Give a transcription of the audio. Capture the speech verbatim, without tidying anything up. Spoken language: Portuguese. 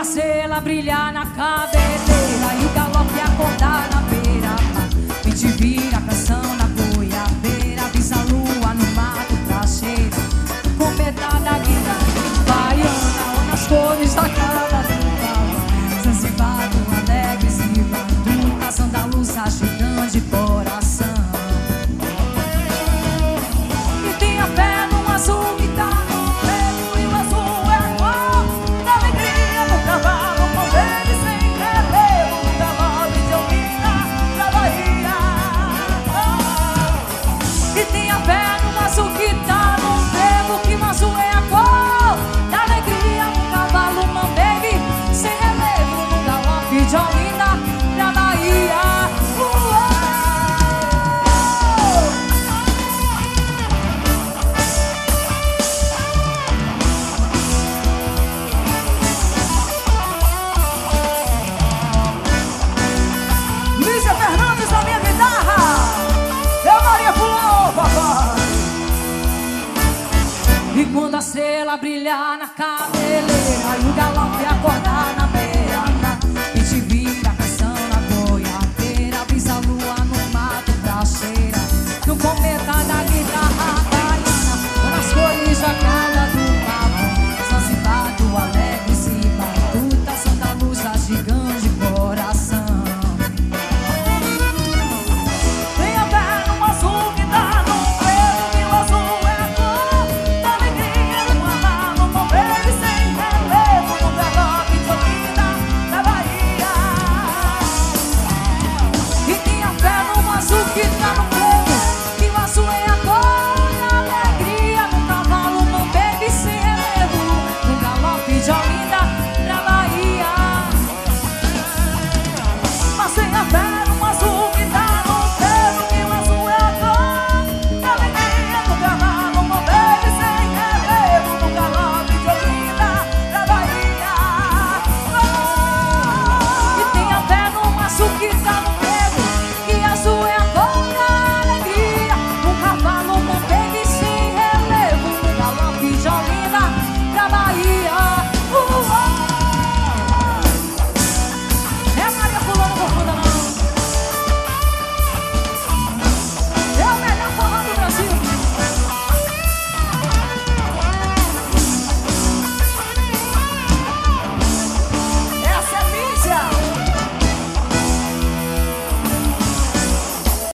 a estrela brilhar na cabeleira e o galope acordar na beira. E te vira a canção na goiabeira, avisa a lua no mato pra cheira, com pedada guitarra baiana ou nas cores da cara do cavalo. Zanzibar, alegres e banducas, andaluza agitando de coração. E tenha fé num azul que tá no preto, e o azul é a cor da alegria do cavalo, com verde sem relevo, no galope de Olinda da Bahia. E tenha fé num azul que tá no preto, que o azul é a cor da alegria do cavalo, mambegue sem relevo, no galope de Olinda da Bahia. Lígia Fernandes na minha guitarra, eu Maria Fulô, papai. E quando a estrela brilhar na cabeleira e o galope acordar na